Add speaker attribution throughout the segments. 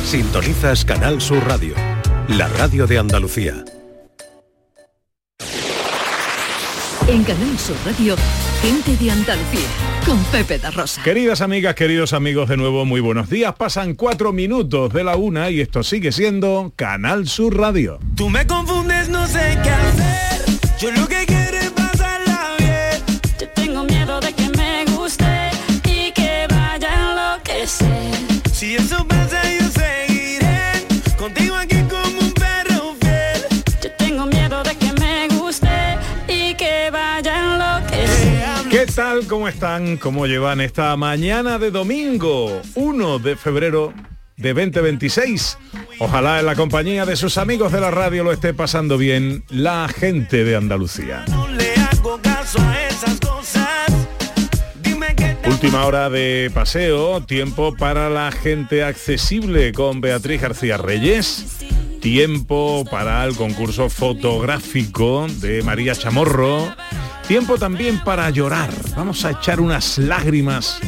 Speaker 1: Sintonizas Canal Sur Radio, la radio de Andalucía.
Speaker 2: En Canal Sur Radio, gente de Andalucía, con Pepe da Rosa.
Speaker 3: Queridas amigas, queridos amigos, de nuevo muy buenos días. Pasan 4 minutos de la 1 y esto sigue siendo Canal Sur Radio.
Speaker 4: Tú me confundes, no sé qué hacer. Yo lo que quiero es pasarla bien.
Speaker 5: Yo tengo miedo de que me guste y que vaya a enloquecer.
Speaker 4: Si eso pasa, yo seguiré contigo aquí como un perro fiel.
Speaker 5: Yo tengo miedo de que me guste y que vaya a enloquecer.
Speaker 3: ¿Qué tal? ¿Cómo están? ¿Cómo llevan esta mañana de domingo, 1 de febrero de 2026? Ojalá en la compañía de sus amigos de la radio lo esté pasando bien la gente de Andalucía.
Speaker 4: No le hago caso a esas cosas. Dime qué te...
Speaker 3: Última hora de paseo, tiempo para la gente accesible con Beatriz García Reyes. Tiempo para el concurso fotográfico de María Chamorro. Tiempo también para llorar. Vamos a echar unas lágrimas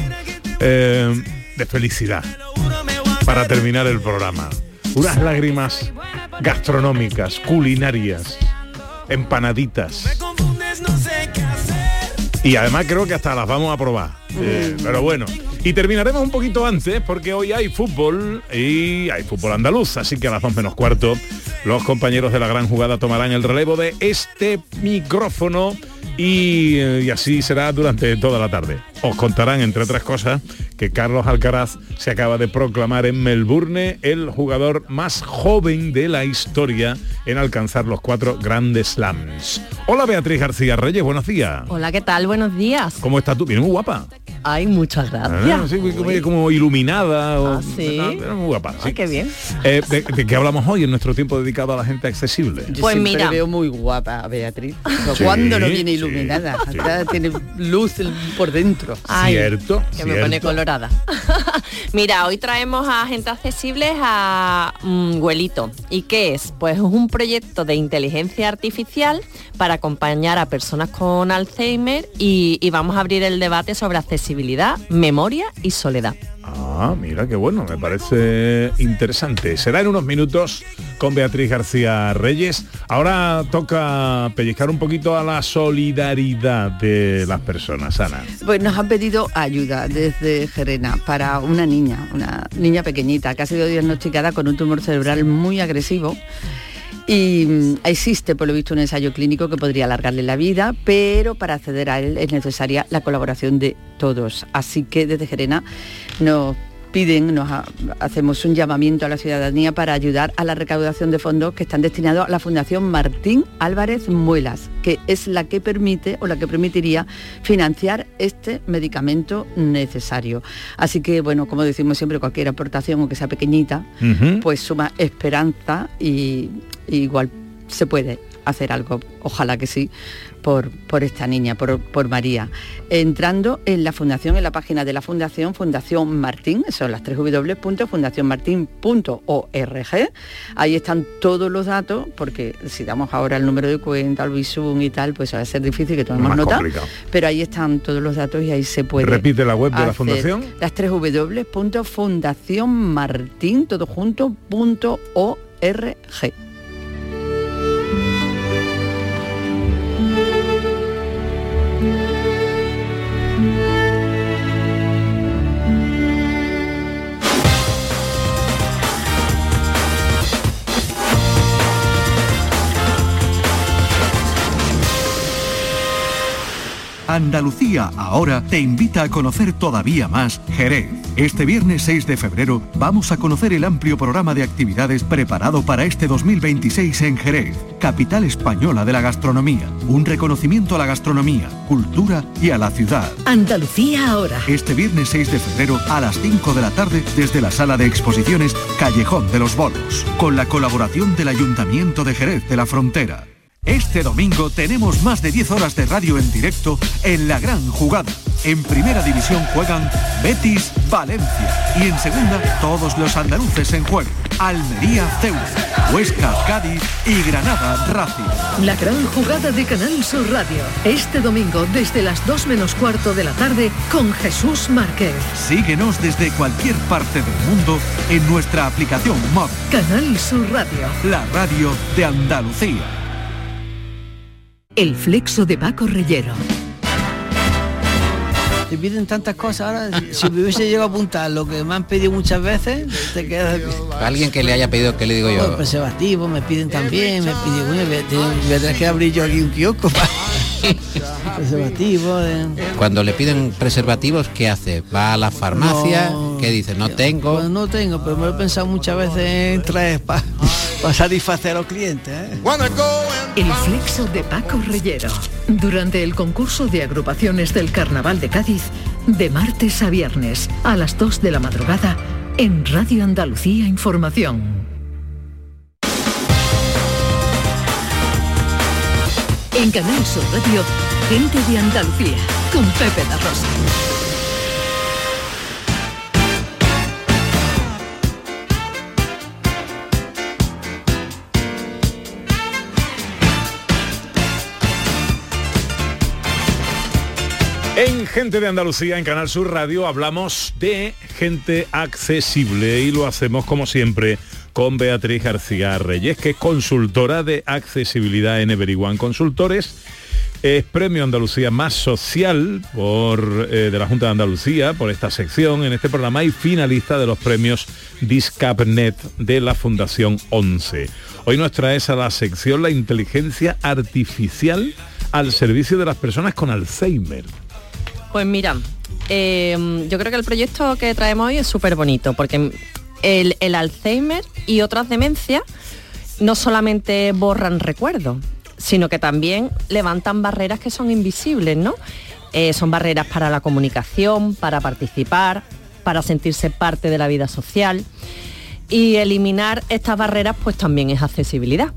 Speaker 3: de felicidad para terminar el programa. Unas lágrimas gastronómicas, culinarias, empanaditas.
Speaker 4: Me confundes, no sé qué hacer.
Speaker 3: Y además creo que hasta las vamos a probar. Pero bueno. Y terminaremos un poquito antes porque hoy hay fútbol y hay fútbol andaluz, así que a las 2 menos cuarto los compañeros de la gran jugada tomarán el relevo de este micrófono y así será durante toda la tarde. Os contarán, entre otras cosas, que Carlos Alcaraz se acaba de proclamar en Melbourne el jugador más joven de la historia en alcanzar los 4 Grand Slams. Hola Beatriz García Reyes, buenos días.
Speaker 6: Hola, ¿qué tal? Buenos días.
Speaker 3: ¿Cómo estás tú? Vienes muy guapa.
Speaker 6: Ay, muchas gracias.
Speaker 3: Sí, como iluminada.
Speaker 6: ¿Sí?
Speaker 3: Muy guapa.
Speaker 6: Ay, qué bien.
Speaker 3: ¿De qué hablamos hoy en nuestro tiempo dedicado a la gente accesible?
Speaker 7: Yo
Speaker 6: pues
Speaker 7: siempre
Speaker 6: mira,
Speaker 7: veo muy guapa a Beatriz.
Speaker 3: Sí,
Speaker 7: ¿Cuándo no viene iluminada?
Speaker 3: sí.
Speaker 7: Hasta tiene luz por dentro.
Speaker 6: Ay,
Speaker 3: Cierto.
Speaker 6: que me pone colorada. Mira, hoy traemos a gente accesible a Huelito. ¿Y qué es? Pues es un proyecto de inteligencia artificial para acompañar a personas con Alzheimer y vamos a abrir el debate sobre accesibilidad, memoria y soledad.
Speaker 3: Ah, mira qué bueno, me parece interesante. Será en unos minutos con Beatriz García Reyes. Ahora toca pellizcar un poquito a la solidaridad de las personas, Ana.
Speaker 7: Pues nos han pedido ayuda desde Gerena para una niña pequeñita que ha sido diagnosticada con un tumor cerebral muy agresivo. Y existe, por lo visto, un ensayo clínico que podría alargarle la vida, pero para acceder a él es necesaria la colaboración de todos. Así que desde Gerena nos hacemos un llamamiento a la ciudadanía para ayudar a la recaudación de fondos que están destinados a la Fundación Martín Álvarez Muelas, que es la que permite o la que permitiría financiar este medicamento necesario. Así que, bueno, como decimos siempre, cualquier aportación, aunque sea pequeñita, pues suma esperanza y igual se puede hacer algo, ojalá que sí, por esta niña, por María. Entrando en la fundación, en la página de la fundación, Fundación Martín, son las 3 www.fundacionmartin.org. Ahí están todos los datos, porque si damos ahora el número de cuenta, el Bizum y tal, pues va a ser difícil que tomemos nota, pero ahí están todos los datos y ahí se puede.
Speaker 3: Repite la web de la fundación.
Speaker 7: Las 3 www.fundacionmartin.org.
Speaker 8: Andalucía Ahora te invita a conocer todavía más Jerez. Este viernes 6 de febrero vamos a conocer el amplio programa de actividades preparado para este 2026 en Jerez, capital española de la gastronomía. Un reconocimiento a la gastronomía, cultura y a la ciudad.
Speaker 2: Andalucía Ahora.
Speaker 8: Este viernes 6 de febrero a las 5 de la tarde desde la sala de exposiciones Callejón de los Bolos, con la colaboración del Ayuntamiento de Jerez de la Frontera. Este domingo tenemos más de 10 horas de radio en directo en La Gran Jugada. En primera división juegan Betis, Valencia. Y en segunda, todos los andaluces en juego. Almería, Ceuta, Huesca, Cádiz y Granada, Racing.
Speaker 2: La gran jugada de Canal Sur Radio. Este domingo desde las 2 menos cuarto de la tarde con Jesús Márquez.
Speaker 8: Síguenos desde cualquier parte del mundo en nuestra aplicación móvil.
Speaker 2: Canal Sur Radio.
Speaker 8: La radio de Andalucía.
Speaker 2: El flexo de Paco Reyero.
Speaker 9: Te piden tantas cosas ahora, si me hubiese llegado a apuntar lo que me han pedido muchas veces, te quedas...
Speaker 10: Alguien que le haya pedido, ¿qué le digo yo?
Speaker 9: Preservativos, me piden también, me piden, bueno, voy a tener que abrir yo aquí un kiosco para... preservativos...
Speaker 10: Cuando le piden preservativos, ¿qué hace? ¿Va a la farmacia?
Speaker 9: No,
Speaker 10: ¿qué dice? No tengo.
Speaker 9: Pues no tengo, pero me lo he pensado muchas veces en traer para satisfacer a los clientes, ¿eh?
Speaker 2: El flexo de Paco Reyero. Durante el concurso de agrupaciones del Carnaval de Cádiz, de martes a viernes a las 2 de la madrugada en Radio Andalucía Información. En Canal Sur Radio, Gente de Andalucía, con Pepe da Rosa.
Speaker 3: En Gente de Andalucía, en Canal Sur Radio, hablamos de gente accesible y lo hacemos como siempre con Beatriz García Reyes, que es consultora de accesibilidad en Everyone Consultores. Es Premio Andalucía Más Social de la Junta de Andalucía por esta sección en este programa y finalista de los premios Discapnet de la Fundación 11. Hoy nos traes a la sección la inteligencia artificial al servicio de las personas con Alzheimer.
Speaker 6: Pues mira, yo creo que el proyecto que traemos hoy es súper bonito, porque el Alzheimer y otras demencias no solamente borran recuerdos, sino que también levantan barreras que son invisibles, ¿no? Son barreras para la comunicación, para participar, para sentirse parte de la vida social. Y eliminar estas barreras pues también es accesibilidad.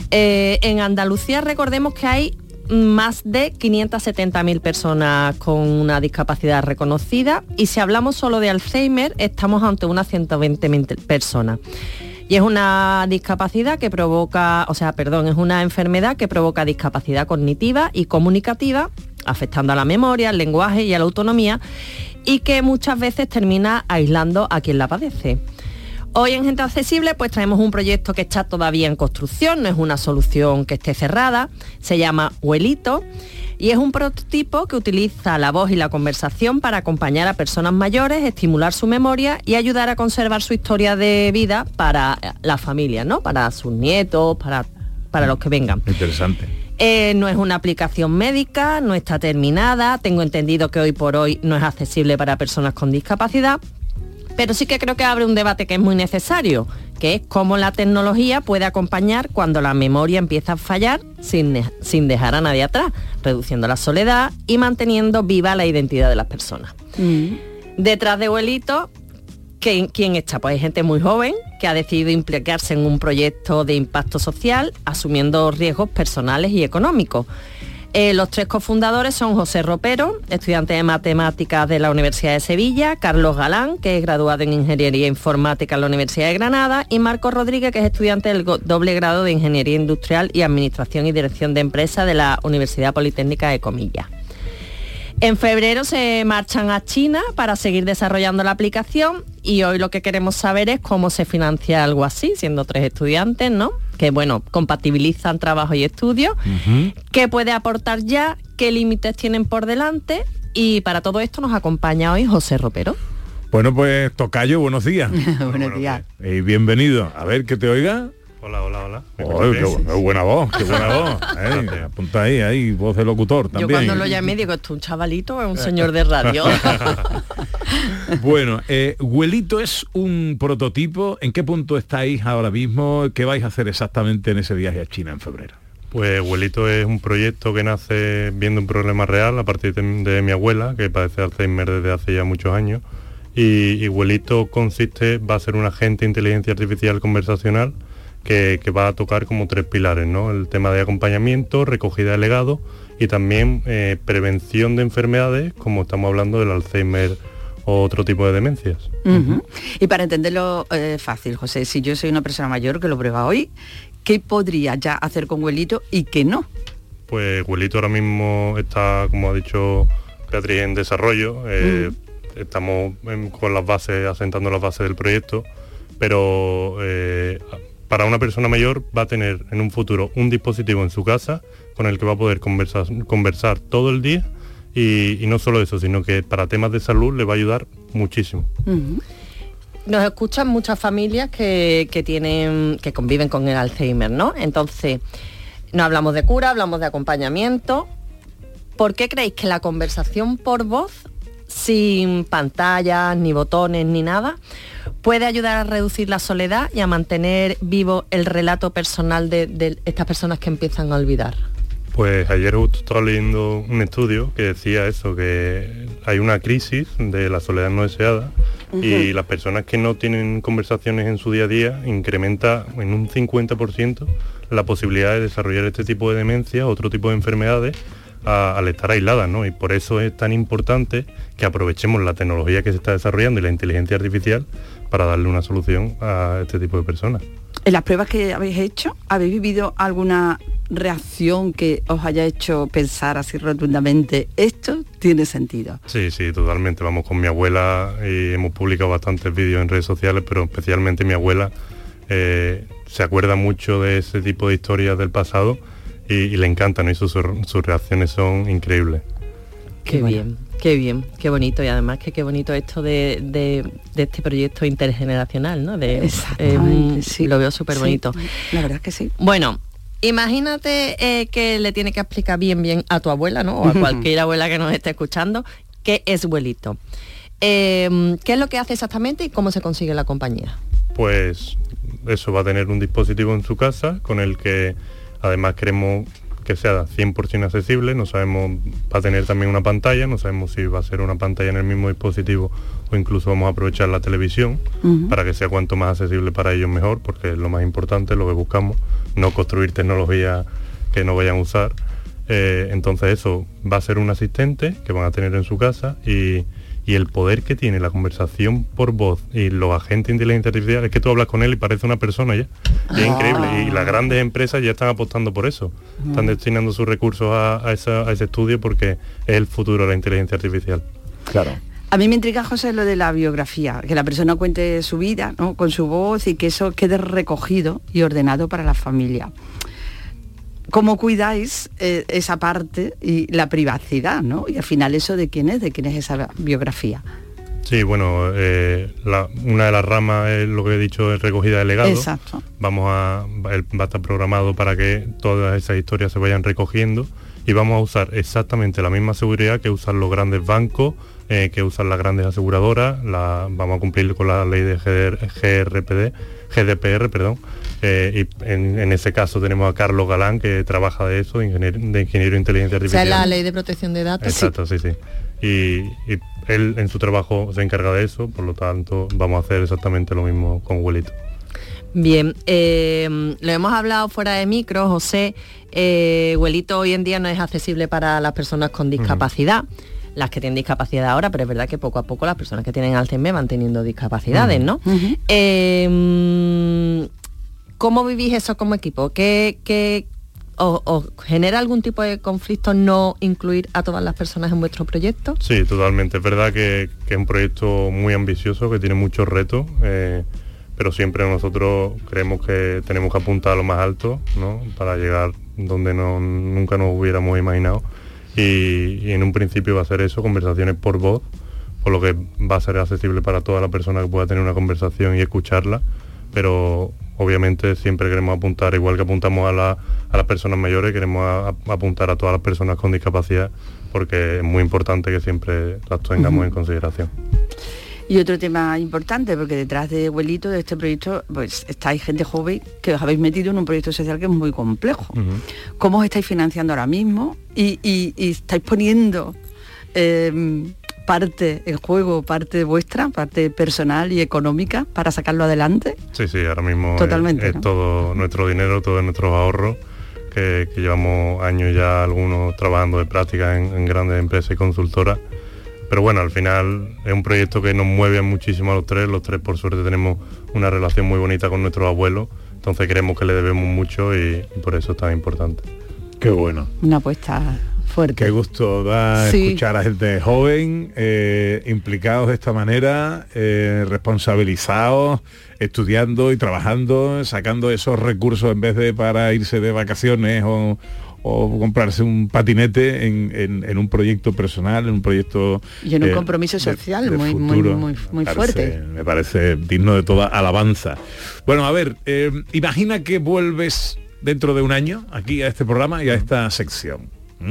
Speaker 6: En Andalucía recordemos que hay más de 570.000 personas con una discapacidad reconocida y si hablamos solo de Alzheimer estamos ante unas 120.000 personas. Y es una discapacidad que provoca, es una enfermedad que provoca discapacidad cognitiva y comunicativa, afectando a la memoria, al lenguaje y a la autonomía, y que muchas veces termina aislando a quien la padece. Hoy en Gente Accesible pues traemos un proyecto que está todavía en construcción, no es una solución que esté cerrada, se llama Huelito y es un prototipo que utiliza la voz y la conversación para acompañar a personas mayores, estimular su memoria y ayudar a conservar su historia de vida para la familia, ¿no? Para sus nietos, para los que vengan.
Speaker 3: Interesante.
Speaker 6: No es una aplicación médica, no está terminada, tengo entendido que hoy por hoy no es accesible para personas con discapacidad, pero sí que creo que abre un debate que es muy necesario, que es cómo la tecnología puede acompañar cuando la memoria empieza a fallar sin dejar a nadie atrás, reduciendo la soledad y manteniendo viva la identidad de las personas. Detrás de Huelito, ¿quién está? Pues hay gente muy joven que ha decidido implicarse en un proyecto de impacto social, asumiendo riesgos personales y económicos. Los tres cofundadores son José Ropero, estudiante de matemáticas de la Universidad de Sevilla, Carlos Galán, que es graduado en Ingeniería Informática en la Universidad de Granada, y Marcos Rodríguez, que es estudiante del doble grado de Ingeniería Industrial y Administración y Dirección de Empresa de la Universidad Politécnica de Comillas. En febrero se marchan a China para seguir desarrollando la aplicación y hoy lo que queremos saber es cómo se financia algo así, siendo tres estudiantes, ¿no? Que, bueno, compatibilizan trabajo y estudio, qué puede aportar ya, qué límites tienen por delante y para todo esto nos acompaña hoy José Ropero.
Speaker 3: Bueno, pues tocayo, buenos días.
Speaker 7: Buenos días.
Speaker 3: Y bienvenido. A ver, que te oiga.
Speaker 11: Hola.
Speaker 3: Qué buena voz. Apunta ahí, voz de locutor también.
Speaker 6: Yo cuando lo llamé digo, ¿esto es un chavalito o es un señor de radio?
Speaker 3: Bueno, Huelito es un prototipo. ¿En qué punto estáis ahora mismo? ¿Qué vais a hacer exactamente en ese viaje a China en febrero?
Speaker 11: Pues Huelito es un proyecto que nace viendo un problema real a partir de mi abuela, que padece Alzheimer desde hace ya muchos años. Y Huelito va a ser un agente de inteligencia artificial conversacional que va a tocar como tres pilares, ¿no? El tema de acompañamiento, recogida de legado y también prevención de enfermedades, como estamos hablando del Alzheimer o otro tipo de demencias.
Speaker 7: Y para entenderlo fácil, José, si yo soy una persona mayor que lo prueba hoy, ¿qué podría ya hacer con Huelito y qué no?
Speaker 11: Pues Huelito ahora mismo está, como ha dicho Beatriz, en desarrollo. Estamos con las bases, asentando las bases del proyecto, pero para una persona mayor va a tener en un futuro un dispositivo en su casa con el que va a poder conversar todo el día, y no solo eso, sino que para temas de salud le va a ayudar muchísimo.
Speaker 6: Nos escuchan muchas familias que conviven con el Alzheimer, ¿no? Entonces, no hablamos de cura, hablamos de acompañamiento. ¿Por qué creéis que la conversación por voz, sin pantallas, ni botones, ni nada, puede ayudar a reducir la soledad y a mantener vivo el relato personal de estas personas que empiezan a olvidar?
Speaker 11: Pues ayer justo estaba leyendo un estudio que decía eso, que hay una crisis de la soledad no deseada, y las personas que no tienen conversaciones en su día a día incrementa en un 50% la posibilidad de desarrollar este tipo de demencia, otro tipo de enfermedades, al estar aisladas, ¿no? Y por eso es tan importante que aprovechemos la tecnología que se está desarrollando y la inteligencia artificial para darle una solución a este tipo de personas.
Speaker 7: En las pruebas que habéis hecho, ¿habéis vivido alguna reacción que os haya hecho pensar así rotundamente, esto tiene sentido?
Speaker 11: Sí, totalmente. Vamos, con mi abuela y hemos publicado bastantes vídeos en redes sociales, pero especialmente mi abuela se acuerda mucho de ese tipo de historias del pasado y le encantan, ¿no? Y sus reacciones son increíbles.
Speaker 6: Qué bien, qué bonito, y además que qué bonito esto de este proyecto intergeneracional, ¿no? Sí. Lo veo súper bonito.
Speaker 7: Sí, la verdad es que sí.
Speaker 6: Bueno, imagínate que le tiene que explicar bien a tu abuela, ¿no? O a cualquier abuela que nos esté escuchando, qué es Huelito. ¿Qué es lo que hace exactamente y cómo se consigue la compañía?
Speaker 11: Pues eso, va a tener un dispositivo en su casa con el que además queremos que sea 100% accesible. No sabemos, va a tener también una pantalla, no sabemos si va a ser una pantalla en el mismo dispositivo o incluso vamos a aprovechar la televisión para que sea cuanto más accesible para ellos mejor, porque es lo más importante, lo que buscamos, no construir tecnología que no vayan a usar. Entonces eso, va a ser un asistente que van a tener en su casa, y el poder que tiene la conversación por voz y los agentes de inteligencia artificial, es que tú hablas con él y parece una persona ya. Y es increíble, y las grandes empresas ya están apostando por eso. Están destinando sus recursos a ese estudio porque es el futuro de la inteligencia artificial.
Speaker 3: Claro.
Speaker 7: A mí me intriga, José, lo de la biografía, que la persona cuente su vida, ¿no?, con su voz, y que eso quede recogido y ordenado para la familia. ¿Cómo cuidáis esa parte y la privacidad, ¿no? Y al final eso de quién es esa biografía.
Speaker 11: Sí, bueno, una de las ramas es lo que he dicho, es recogida de legado.
Speaker 7: Exacto.
Speaker 11: Va a estar programado para que todas esas historias se vayan recogiendo, y vamos a usar exactamente la misma seguridad que usan los grandes bancos, que usan las grandes aseguradoras. Vamos a cumplir con la ley de GDPR, perdón. Y en ese caso tenemos a Carlos Galán, que trabaja de eso, de ingeniero de inteligencia artificial.
Speaker 6: O sea, la ley de protección de datos.
Speaker 11: Exacto, sí. Y él en su trabajo se encarga de eso, por lo tanto vamos a hacer exactamente lo mismo con Huelito.
Speaker 6: Bien, lo hemos hablado fuera de micro, José. Huelito hoy en día no es accesible para las personas con discapacidad. Las que tienen discapacidad ahora, pero es verdad que poco a poco las personas que tienen Alzheimer van teniendo discapacidades, ¿no? ¿Cómo vivís eso como equipo? ¿Qué os genera algún tipo de conflicto no incluir a todas las personas en vuestro proyecto?
Speaker 11: Sí, totalmente. Es verdad que es un proyecto muy ambicioso, que tiene muchos retos, pero siempre nosotros creemos que tenemos que apuntar a lo más alto, ¿no?, para llegar donde nunca nos hubiéramos imaginado. Y en un principio va a ser eso, conversaciones por voz, por lo que va a ser accesible para toda la persona que pueda tener una conversación y escucharla, pero obviamente siempre queremos apuntar, igual que apuntamos a las personas mayores, queremos apuntar a todas las personas con discapacidad, porque es muy importante que siempre las tengamos en consideración.
Speaker 7: Y otro tema importante, porque detrás de Huelito, de este proyecto, pues estáis gente joven que os habéis metido en un proyecto social que es muy complejo. ¿Cómo os estáis financiando ahora mismo? Y estáis poniendo parte en juego, parte vuestra, parte personal y económica para sacarlo adelante.
Speaker 11: Sí, ahora mismo
Speaker 7: totalmente,
Speaker 11: es todo nuestro dinero, todos nuestros ahorros, que llevamos años ya algunos trabajando de práctica en grandes empresas y consultoras. Pero bueno, al final es un proyecto que nos mueve muchísimo a los tres por suerte tenemos una relación muy bonita con nuestros abuelos, entonces creemos que le debemos mucho y por eso es tan importante.
Speaker 3: Qué bueno.
Speaker 7: Una apuesta fuerte.
Speaker 3: Qué gusto da escuchar a gente joven, implicados de esta manera, responsabilizados, estudiando y trabajando, sacando esos recursos en vez de para irse de vacaciones o comprarse un patinete en un proyecto personal, en un proyecto
Speaker 7: y en un compromiso social de muy fuerte.
Speaker 3: Me parece digno de toda alabanza. Bueno, a ver, imagina que vuelves dentro de un año aquí a este programa y a esta sección.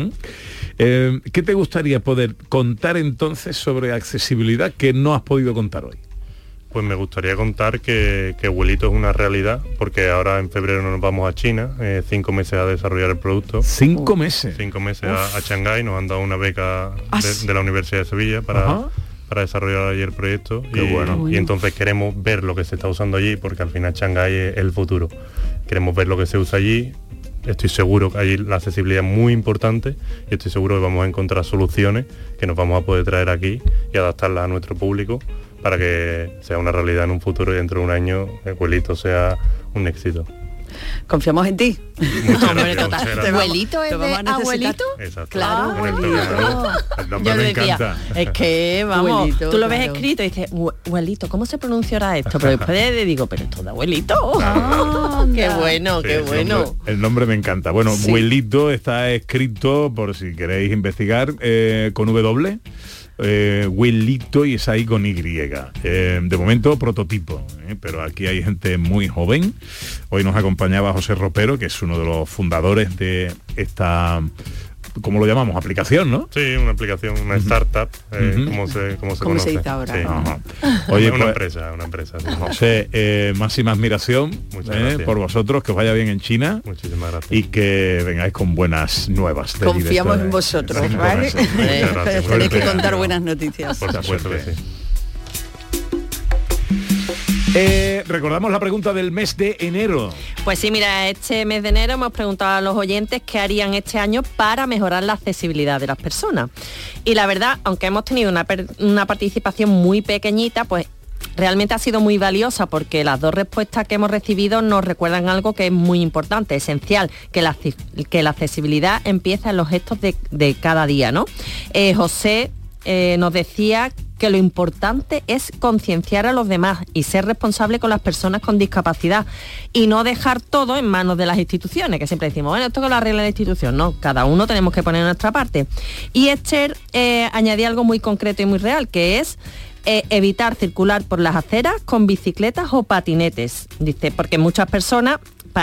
Speaker 3: ¿Qué te gustaría poder contar entonces sobre accesibilidad que no has podido contar hoy?
Speaker 11: Pues me gustaría contar que Huelito es una realidad, porque ahora en febrero nos vamos a China, 5 meses a desarrollar el producto.
Speaker 3: 5 meses.
Speaker 11: 5 meses a Shanghái, nos han dado una beca de la Universidad de Sevilla para desarrollar allí el proyecto. Y entonces queremos ver lo que se está usando allí, porque al final Shanghái es el futuro. Queremos ver lo que se usa allí. Estoy seguro que allí la accesibilidad es muy importante y estoy seguro que vamos a encontrar soluciones que nos vamos a poder traer aquí y adaptarlas a nuestro público para que sea una realidad en un futuro y dentro de un año el Huelito sea un éxito.
Speaker 7: Confiamos en ti.
Speaker 6: ¿Abuelito es de abuelito?
Speaker 11: Exacto.
Speaker 7: Claro, abuelito.
Speaker 6: Yo le decía, es que, vamos,
Speaker 7: Abuelito,
Speaker 6: tú lo ves
Speaker 7: claro.
Speaker 6: escrito y dices, abuelito, ¿cómo se pronunciará esto? Pero después le digo, pero esto de abuelito. Qué bueno,
Speaker 11: Sí,
Speaker 6: qué bueno.
Speaker 3: El nombre me encanta. Bueno,
Speaker 6: Sí.
Speaker 3: Huelito está escrito, por si queréis investigar, con W. Huelito y es ahí con Y. De momento prototipo, pero aquí hay gente muy joven. Hoy nos acompañaba José Ropero, que es uno de los fundadores de esta, ¿cómo lo llamamos? Aplicación, ¿no?
Speaker 11: Sí, una aplicación, una startup, como se conoce.
Speaker 7: dice ahora?
Speaker 11: Sí.
Speaker 3: Ajá. Oye,
Speaker 11: una
Speaker 3: pues,
Speaker 11: empresa. Sí.
Speaker 3: José, máxima admiración
Speaker 11: Muchas gracias.
Speaker 3: por vosotros, que os vaya bien en China
Speaker 11: Muchísimas gracias.
Speaker 3: y que vengáis con buenas nuevas. de allí, de
Speaker 7: Confiamos
Speaker 3: esta-
Speaker 7: en vosotros,
Speaker 3: de 5
Speaker 7: ¿vale?
Speaker 3: meses.
Speaker 11: Muchas gracias.
Speaker 7: Tenéis que
Speaker 3: Suerte.
Speaker 7: contar buenas noticias.
Speaker 11: Por supuesto que sí.
Speaker 3: Recordamos la pregunta del mes de enero.
Speaker 6: Pues sí, mira, este mes de enero hemos preguntado a los oyentes qué harían este año para mejorar la accesibilidad de las personas. Y la verdad, aunque hemos tenido una participación muy pequeñita, pues realmente ha sido muy valiosa porque las dos respuestas que hemos recibido nos recuerdan algo que es muy importante, esencial, que la accesibilidad empieza en los gestos de cada día, ¿no? José nos decía que lo importante es concienciar a los demás y ser responsable con las personas con discapacidad y no dejar todo en manos de las instituciones, que siempre decimos, bueno, esto que lo arregla la institución, no, cada uno tenemos que poner nuestra parte. Y Esther añadía algo muy concreto y muy real, que es evitar circular por las aceras con bicicletas o patinetes, dice, porque muchas personas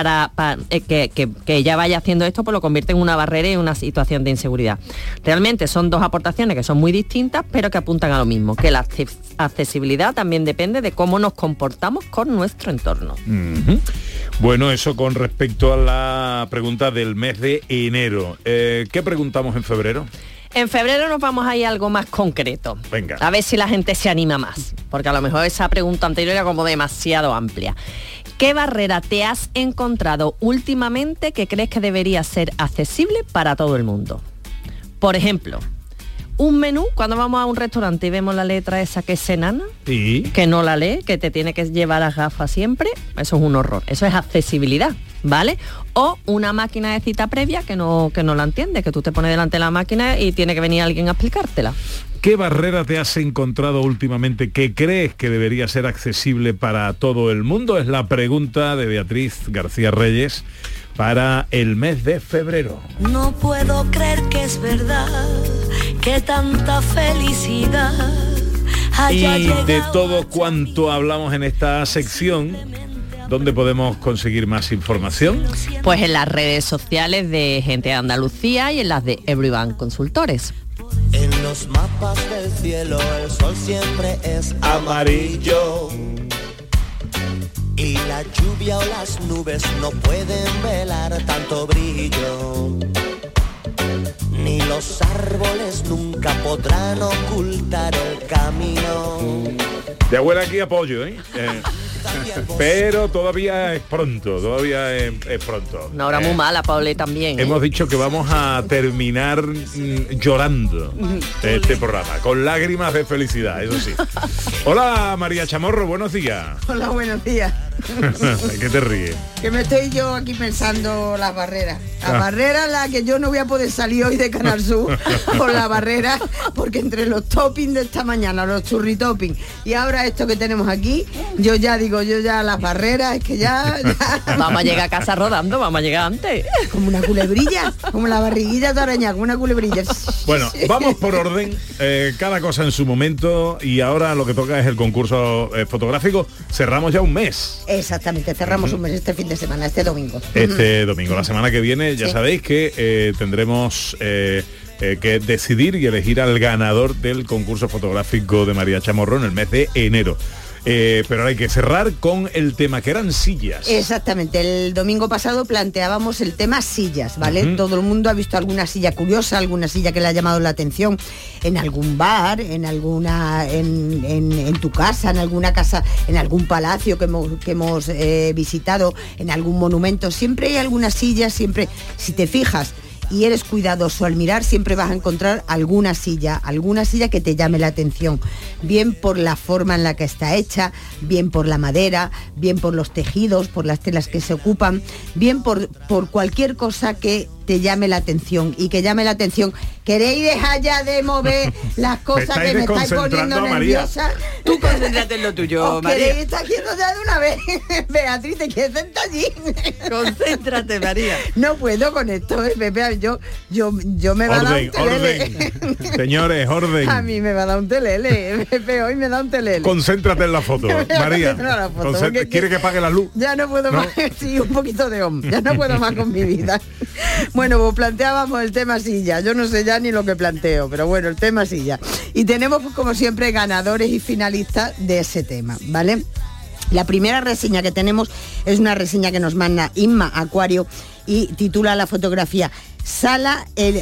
Speaker 6: que ella vaya haciendo esto pues lo convierte en una barrera y una situación de inseguridad. Realmente son dos aportaciones que son muy distintas pero que apuntan a lo mismo, que la accesibilidad también depende de cómo nos comportamos con nuestro entorno.
Speaker 3: Ujú. Bueno, eso con respecto a la pregunta del mes de enero. ¿Qué preguntamos en febrero?
Speaker 6: En febrero nos vamos a ir a algo más concreto.
Speaker 3: Venga.
Speaker 6: A ver si la gente se anima más, porque a lo mejor esa pregunta anterior era como demasiado amplia. ¿Qué barrera te has encontrado últimamente que crees que debería ser accesible para todo el mundo? Por ejemplo, un menú, cuando vamos a un restaurante y vemos la letra esa que es enana,
Speaker 3: Sí.
Speaker 6: que no la lee, que te tiene que llevar a gafas siempre, eso es un horror, eso es accesibilidad, ¿vale? O una máquina de cita previa que no la entiende, que tú te pones delante de la máquina y tiene que venir alguien a explicártela.
Speaker 3: ¿Qué barrera te has encontrado últimamente que crees que debería ser accesible para todo el mundo? Es la pregunta de Beatriz García Reyes para el mes de febrero.
Speaker 12: No puedo creer que es verdad, que tanta felicidad haya
Speaker 3: Y
Speaker 12: llegado
Speaker 3: de todo cuanto hablamos en esta sección, ¿dónde podemos conseguir más información?
Speaker 6: Pues en las redes sociales de Gente de Andalucía y en las de Everyone Consultores.
Speaker 4: En los mapas del cielo el sol siempre es amarillo. Y la lluvia o las nubes no pueden velar tanto brillo. Ni los árboles nunca podrán ocultar el camino.
Speaker 3: De abuela aquí apoyo, ¿eh? Pero todavía es pronto, es pronto.
Speaker 6: Una hora muy mala, Paule, también.
Speaker 3: Hemos dicho que vamos a terminar llorando este programa, con lágrimas de felicidad, eso sí. Hola, María Chamorro, buenos días.
Speaker 13: Hola, buenos días.
Speaker 3: ¿Qué te ríes?
Speaker 13: Que me estoy yo aquí pensando las barreras. Las barreras, la que yo no voy a poder salir hoy de Canal Sur por la barrera, porque entre los toppings de esta mañana, los churri topping y ahora esto que tenemos aquí, yo ya las barreras, es que ya...
Speaker 6: Vamos a llegar a casa rodando, vamos a llegar antes.
Speaker 13: Como una culebrilla, como la barriguilla de araña, como una culebrilla.
Speaker 3: Bueno, vamos por orden, cada cosa en su momento, y ahora lo que toca es el concurso fotográfico. Cerramos ya un mes.
Speaker 13: Exactamente, cerramos un mes este fin de semana, este domingo.
Speaker 3: Este domingo, la semana que viene, ya sabéis que tendremos que decidir y elegir al ganador del concurso fotográfico de María Chamorro en el mes de enero. Pero hay que cerrar con el tema que eran sillas.
Speaker 13: Exactamente, el domingo pasado planteábamos el tema sillas, ¿vale? Todo el mundo ha visto alguna silla curiosa, alguna silla que le ha llamado la atención en algún bar, en tu casa, en alguna casa, en algún palacio que hemos visitado, en algún monumento. Siempre hay alguna silla, siempre, si te fijas y eres cuidadoso al mirar, siempre vas a encontrar alguna silla que te llame la atención, bien por la forma en la que está hecha, bien por la madera, bien por los tejidos, por las telas que se ocupan, bien por cualquier cosa que te llame la atención y que llame la atención. ¿Queréis dejar ya de mover las cosas que me estáis poniendo nerviosa?
Speaker 7: Tú concéntrate en lo tuyo, María.
Speaker 13: ¿Queréis estar quietos ya de una vez? Beatriz, ¿te quieres sentar allí?
Speaker 7: Concéntrate, María.
Speaker 13: No puedo con esto, Pepe. Yo me va a dar un telele.
Speaker 3: Señores, orden.
Speaker 13: A mí me va a dar un telele, Pepe, hoy me da un telele.
Speaker 3: Concéntrate en la foto, María. ¿Quiere que pague la luz?
Speaker 13: Ya no puedo más, sí, un poquito de hombre. Ya no puedo más con mi vida. Bueno, pues planteábamos el tema silla. Yo no sé ya ni lo que planteo, pero bueno, el tema silla. Y tenemos, pues, como siempre, ganadores y finalistas de ese tema, ¿vale? La primera reseña que tenemos es una reseña que nos manda Inma Acuario y titula la fotografía Sala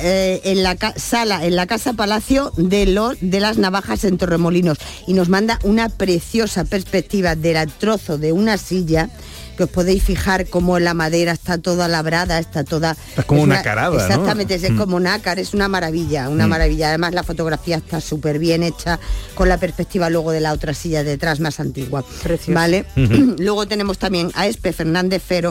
Speaker 13: en la Casa Palacio de las Navajas en Torremolinos, y nos manda una preciosa perspectiva del trozo de una silla, que os podéis fijar cómo la madera está toda labrada, está toda...
Speaker 3: Es como una carada,
Speaker 13: exactamente,
Speaker 3: ¿no?
Speaker 13: Es como nácar, es una maravilla, maravilla. Además la fotografía está súper bien hecha, con la perspectiva luego de la otra silla detrás más antigua.
Speaker 7: Precioso.
Speaker 13: ¿Vale? Luego tenemos también a Espe Fernández Fero,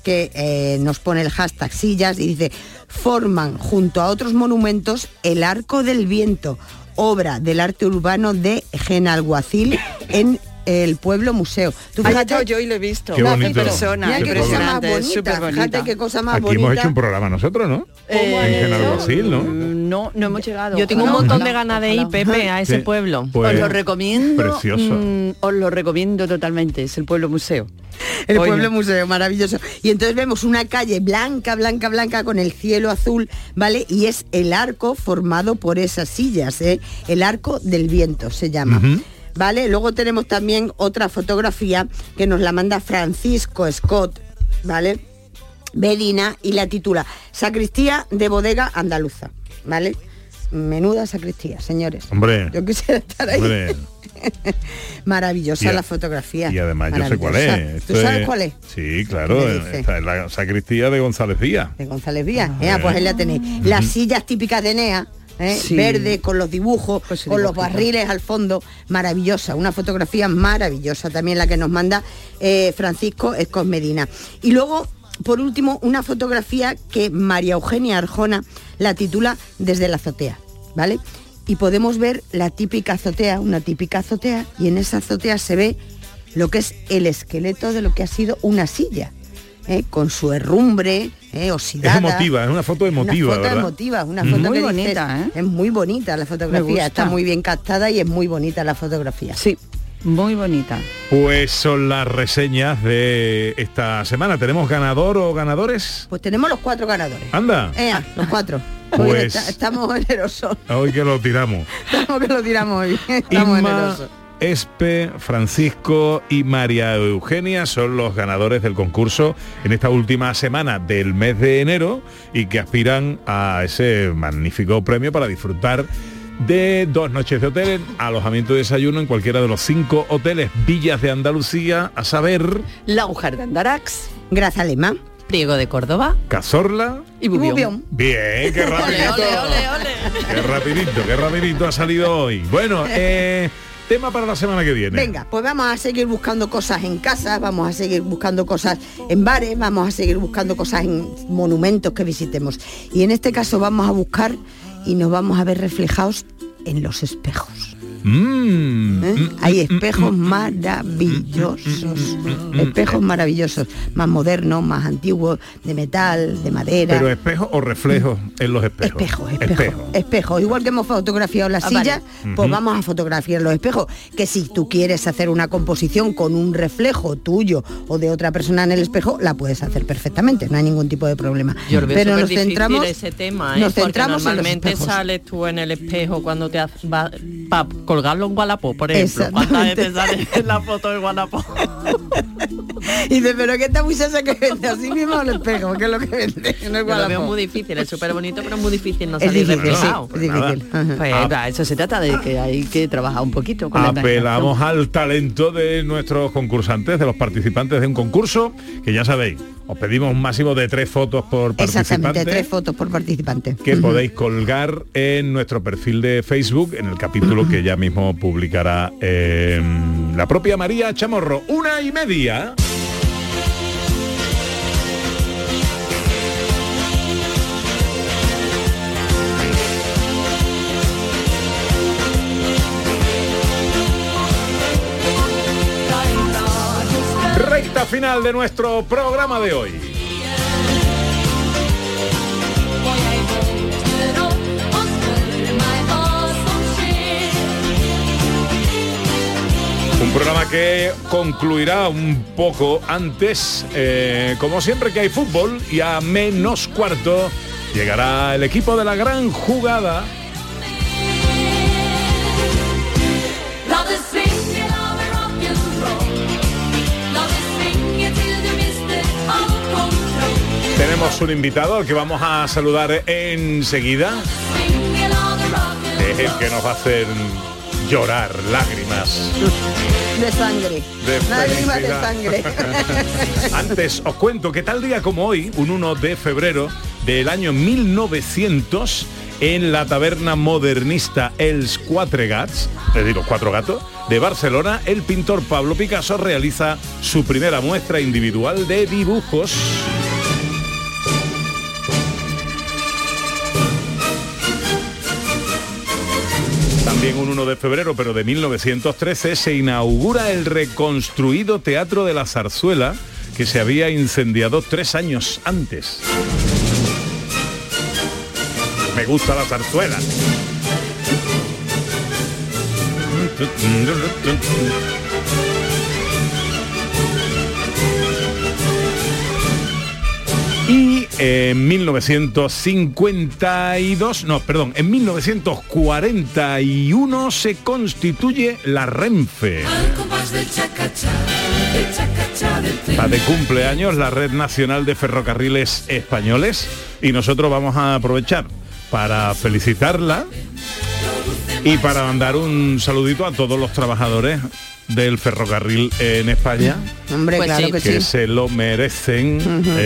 Speaker 13: que nos pone el hashtag sillas y dice: forman junto a otros monumentos el Arco del Viento, obra del arte urbano de Genalguacil en el Pueblo Museo.
Speaker 7: Tú fíjate, yo hoy lo he visto.
Speaker 3: Qué bonito.
Speaker 7: Persona,
Speaker 13: qué cosa más bonita. Fíjate qué cosa más bonita.
Speaker 3: Aquí hemos hecho un programa nosotros, ¿no? En Genalguacil, ¿no?
Speaker 7: No hemos llegado.
Speaker 6: Yo tengo un montón de ganas de ir, Pepe, a ese pueblo.
Speaker 3: Pues,
Speaker 7: os lo recomiendo.
Speaker 3: Precioso.
Speaker 7: Os lo recomiendo totalmente. Es el Pueblo Museo.
Speaker 13: El Pueblo Museo, maravilloso. Y entonces vemos una calle blanca con el cielo azul, ¿vale? Y es el arco formado por esas sillas, ¿eh? El Arco del Viento se llama. ¿Vale? Luego tenemos también otra fotografía que nos la manda Francisco Scott, ¿vale? Bedina, y la titula Sacristía de Bodega Andaluza, ¿vale? Menuda sacristía, señores.
Speaker 3: Hombre.
Speaker 13: Yo quisiera estar ahí.
Speaker 3: Hombre.
Speaker 13: Maravillosa la fotografía.
Speaker 3: Y además yo sé cuál es.
Speaker 13: ¿Tú sabes cuál es?
Speaker 3: Sí, claro. Esta es la sacristía de González Vía.
Speaker 13: De González Vía. Pues ahí la tenéis. Las sillas típicas de Enea. Sí. Verde, con los dibujos, con los barriles al fondo, maravillosa, una fotografía maravillosa, también la que nos manda Francisco Escos Medina. Y luego, por último, una fotografía que María Eugenia Arjona la titula Desde la azotea, ¿vale? Y podemos ver la típica azotea, una típica azotea, y en esa azotea se ve lo que es el esqueleto de lo que ha sido una silla. Con su herrumbre, oxidada.
Speaker 3: Es emotiva, es una foto emotiva,
Speaker 13: una foto
Speaker 3: ¿verdad?
Speaker 13: Emotiva, una foto
Speaker 7: muy
Speaker 13: que
Speaker 7: bonita,
Speaker 13: dices, es muy bonita la fotografía, está muy bien captada y es muy bonita la fotografía.
Speaker 7: Sí, muy bonita.
Speaker 3: Pues son las reseñas de esta semana. ¿Tenemos ganador o ganadores?
Speaker 13: Pues tenemos los 4 ganadores.
Speaker 3: Anda.
Speaker 13: Los 4.
Speaker 3: Pues
Speaker 13: estamos generosos.
Speaker 3: Hoy que lo tiramos.
Speaker 13: Hoy. Estamos generosos.
Speaker 3: Espe, Francisco y María Eugenia son los ganadores del concurso en esta última semana del mes de enero y que aspiran a ese magnífico premio para disfrutar de 2 noches de hotel, alojamiento y desayuno en cualquiera de los 5 hoteles Villas de Andalucía, a saber...
Speaker 7: La Mujer de Andarax,
Speaker 13: Grazalema,
Speaker 6: Priego de Córdoba,
Speaker 3: Cazorla
Speaker 7: y Bubión.
Speaker 3: Bien, qué rapidito. Qué rapidito ha salido hoy. Bueno, tema para la semana que viene.
Speaker 13: Venga, pues vamos a seguir buscando cosas en casa, vamos a seguir buscando cosas en bares, vamos a seguir buscando cosas en monumentos que visitemos. Y en este caso vamos a buscar y nos vamos a ver reflejados en los espejos. Hay espejos maravillosos, espejos maravillosos, más modernos, más antiguos, de metal, de madera.
Speaker 3: ¿Pero espejos o reflejos en los espejos?
Speaker 13: Espejos. Igual que hemos fotografiado las sillas, pues vamos a fotografiar los espejos. Que si tú quieres hacer una composición con un reflejo tuyo o de otra persona en el espejo, la puedes hacer perfectamente, no hay ningún tipo de problema.
Speaker 6: Pero nos centramos ese tema,
Speaker 13: nos centramos
Speaker 6: normalmente
Speaker 13: en los espejos.
Speaker 6: sales tú en el espejo cuando te vas para colgarlo en Wallapop, por ejemplo. ¿Cuántas veces sale en la foto de Wallapop?
Speaker 13: Y dice, pero que esta muchacha que vende así mismo el espejo, que es lo que vende. No es
Speaker 6: lo veo muy difícil, es súper bonito, pero es muy difícil no salir reflejado.
Speaker 13: Es difícil.
Speaker 7: Pues eso se trata de que hay que trabajar un poquito con
Speaker 3: Apelamos al talento de nuestros concursantes, de los participantes de un concurso, que ya sabéis, os pedimos un máximo de 3 fotos por participante.
Speaker 13: Exactamente, 3 fotos por participante.
Speaker 3: Que podéis colgar en nuestro perfil de Facebook, en el capítulo que ya mismo publicará la propia María Chamorro. 1:30. Recta final de nuestro programa de hoy. Un programa que concluirá un poco antes, como siempre que hay fútbol, y a -4 llegará el equipo de la gran jugada. Tenemos un invitado al que vamos a saludar enseguida. Es el que nos va a hacer llorar lágrimas
Speaker 13: de sangre, lágrimas de sangre.
Speaker 3: Antes os cuento que tal día como hoy, un 1 de febrero del año 1900, en la taberna modernista Els Quatre Gats, es decir, los 4 gatos, de Barcelona, el pintor Pablo Picasso realiza su primera muestra individual de dibujos. También un 1 de febrero, pero de 1913, se inaugura el reconstruido Teatro de la Zarzuela, que se había incendiado 3 años antes. Me gusta la zarzuela. Y en 1941 se constituye la Renfe. Está de cumpleaños la Red Nacional de Ferrocarriles Españoles y nosotros vamos a aprovechar para felicitarla y para mandar un saludito a todos los trabajadores del ferrocarril en España.
Speaker 13: Hombre, pues claro
Speaker 3: que se lo merecen.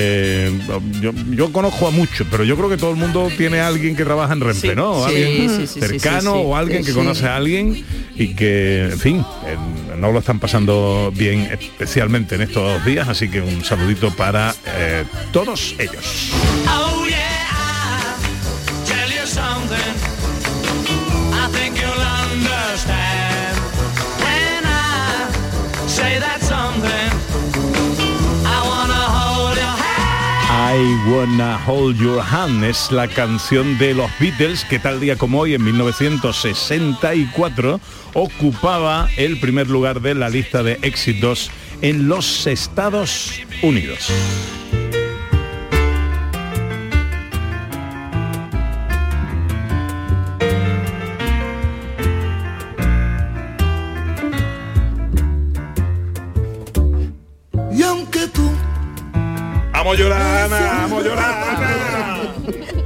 Speaker 3: Yo conozco a muchos, pero yo creo que todo el mundo tiene a alguien que trabaja en Renfe, ¿no? Alguien cercano o alguien que conoce a alguien y que, en fin, no lo están pasando bien, especialmente en estos días, así que un saludito para todos ellos.
Speaker 14: Oh yeah, tell you something, I think you'll understand when I say that something, I wanna hold your hand.
Speaker 3: I Wanna Hold Your Hand es la canción de los Beatles que tal día como hoy, en 1964, ocupaba el primer lugar de la lista de éxitos en los Estados Unidos.
Speaker 14: Y aunque tú
Speaker 3: ¡Vamos, Llorana! ¡Vamos, Llorana!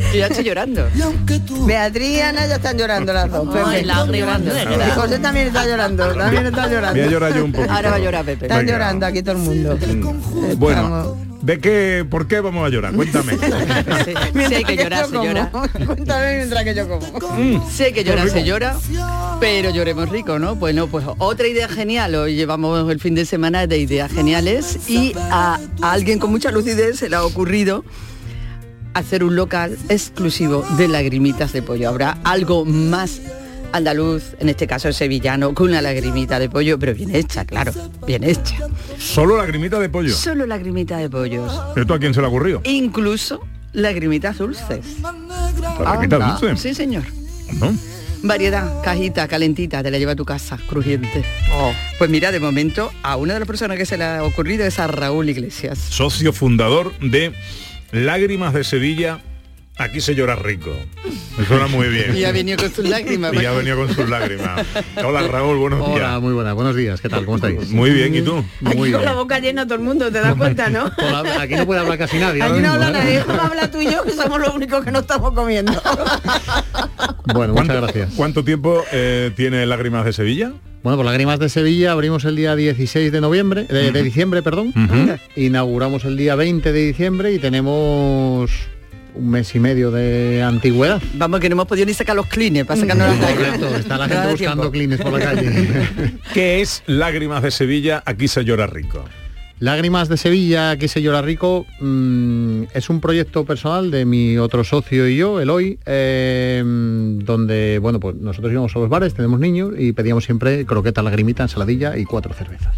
Speaker 7: Yo ya estoy llorando.
Speaker 13: Beatriz y Ana ya están llorando las dos.
Speaker 6: Ay, lágrimas negras.
Speaker 13: Y José también está llorando, también está llorando.
Speaker 3: Voy a llorar yo un poquito.
Speaker 7: Ahora va a llorar Pepe.
Speaker 13: Están
Speaker 3: Venga.
Speaker 13: llorando aquí todo el mundo.
Speaker 3: Bueno, ¿por qué vamos a llorar? Cuéntame.
Speaker 7: Sí, hay que llorar, se llora.
Speaker 13: Cuéntame mientras que yo como.
Speaker 7: Sí hay que llorar, se llora, pero lloremos rico, ¿no? Bueno, pues otra idea genial. Hoy llevamos el fin de semana de ideas geniales y a alguien con mucha lucidez se le ha ocurrido hacer un local exclusivo de lagrimitas de pollo. Habrá algo más andaluz, en este caso sevillano, con una lagrimita de pollo, pero bien hecha, claro, bien hecha.
Speaker 3: ¿Solo lagrimita de pollo?
Speaker 7: Solo lagrimita de pollos.
Speaker 3: ¿Esto a quién se le ha ocurrido?
Speaker 7: Incluso lagrimitas dulces.
Speaker 3: ¿Lagrimitas dulces?
Speaker 7: Sí, señor.
Speaker 3: ¿No?
Speaker 7: Variedad, cajita, calentita, te la lleva a tu casa, crujiente. Pues mira, de momento, a una de las personas que se le ha ocurrido es a Raúl Iglesias.
Speaker 3: Socio fundador de Lágrimas de Sevilla. Aquí se llora rico. Me suena muy bien.
Speaker 7: Y ha venido con sus lágrimas.
Speaker 3: Y ha venido con sus lágrimas. Hola Raúl, buenos días.
Speaker 15: Hola, muy buenas, buenos días. ¿Qué tal? ¿Cómo estáis?
Speaker 3: Muy bien, ¿y tú?
Speaker 13: Aquí
Speaker 15: Muy
Speaker 13: con
Speaker 15: bien.
Speaker 13: la boca llena todo el mundo, ¿te das cuenta, no?
Speaker 15: Aquí no puede hablar casi nadie.
Speaker 13: Aquí
Speaker 15: ahora
Speaker 13: no
Speaker 15: mismo,
Speaker 13: habla
Speaker 15: ¿eh?
Speaker 13: nadie, vamos a hablar tú y yo, que somos los únicos que no estamos comiendo.
Speaker 15: Bueno, muchas gracias.
Speaker 3: ¿Cuánto tiempo tiene Lágrimas de Sevilla?
Speaker 15: Bueno, pues Lágrimas de Sevilla abrimos el día 16 de noviembre, de diciembre, perdón. Inauguramos el día 20 de diciembre y tenemos un mes y medio de antigüedad.
Speaker 7: Vamos, que no hemos podido ni sacar los clines para sacarnos las lágrimas.
Speaker 15: Correcto, está la gente
Speaker 7: Cada
Speaker 15: buscando
Speaker 7: tiempo.
Speaker 15: clines por la calle.
Speaker 3: ¿Qué es Lágrimas de Sevilla? Aquí se llora rico.
Speaker 15: Lágrimas de Sevilla, aquí se llora rico, es un proyecto personal de mi otro socio y yo, Eloy, donde, bueno, pues nosotros íbamos a los bares, tenemos niños y pedíamos siempre croqueta, lagrimita, ensaladilla y 4 cervezas.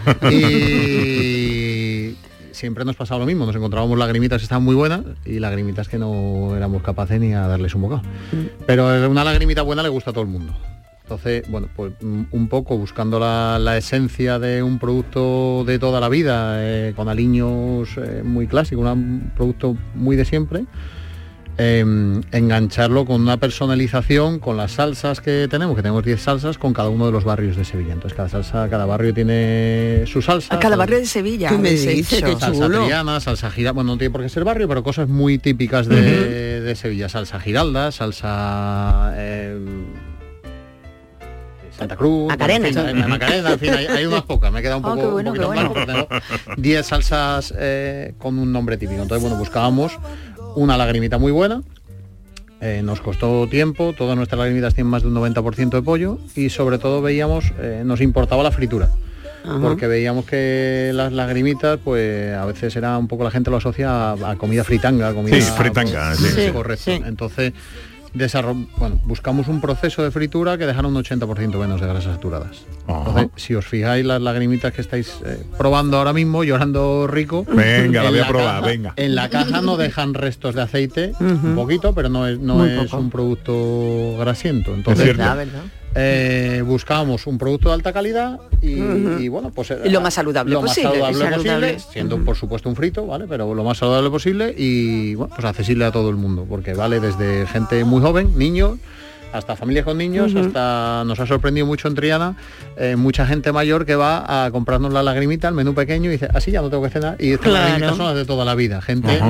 Speaker 15: Y siempre nos pasaba lo mismo, nos encontrábamos lagrimitas que estaban muy buenas y lagrimitas que no éramos capaces ni a darles un bocado. Pero una lagrimita buena le gusta a todo el mundo. Entonces, bueno, pues un poco buscando la esencia de un producto de toda la vida, con aliños muy clásicos, un producto muy de siempre, engancharlo con una personalización, con las salsas que tenemos 10 salsas con cada uno de los barrios de Sevilla. Entonces cada barrio tiene su salsa.
Speaker 7: A cada barrio de Sevilla.
Speaker 13: ¿Qué me
Speaker 7: habéis
Speaker 13: dices?
Speaker 7: hecho.
Speaker 13: Qué
Speaker 15: Salsa
Speaker 13: chulo.
Speaker 15: triana, salsa giralda, bueno, no tiene por qué ser barrio, pero cosas muy típicas de Sevilla. Salsa giralda, salsa... Santa Cruz,
Speaker 7: Macarena.
Speaker 15: Macarena, en fin, hay unas pocas, me he quedado un
Speaker 7: Oh,
Speaker 15: poco,
Speaker 7: qué bueno,
Speaker 15: un poquito
Speaker 7: qué bueno.
Speaker 15: claro, pero tengo 10 salsas con un nombre típico. Entonces, bueno, buscábamos una lagrimita muy buena, nos costó tiempo, todas nuestras lagrimitas tienen más de un 90% de pollo y sobre todo veíamos, nos importaba la fritura. Porque veíamos que las lagrimitas, pues a veces era un poco, la gente lo asocia a comida fritanga, comida...
Speaker 3: Sí, fritanga, sí.
Speaker 15: Correcto.
Speaker 13: Sí.
Speaker 15: Entonces, buscamos un proceso de fritura que dejara un 80% menos de grasas saturadas. Entonces, si os fijáis, las lagrimitas que estáis probando ahora mismo, llorando rico,
Speaker 3: Venga, la
Speaker 15: en
Speaker 3: voy a probar,
Speaker 15: caja-
Speaker 3: venga.
Speaker 15: En la caja no dejan restos de aceite, un poquito, pero no es un producto grasiento. Entonces,
Speaker 3: cierto.
Speaker 13: La verdad.
Speaker 15: buscábamos un producto de alta calidad y bueno, pues
Speaker 7: Y lo más saludable posible.
Speaker 15: posible, siendo por supuesto un frito, ¿vale? Pero lo más saludable posible y bueno, pues accesible a todo el mundo, porque vale desde gente muy joven, niños, hasta familias con niños, hasta nos ha sorprendido mucho en Triana, mucha gente mayor que va a comprarnos la lagrimita, el menú pequeño y dice, así ya no tengo que cenar, y estas
Speaker 13: Claro.
Speaker 15: lagrimitas son las de toda la vida, gente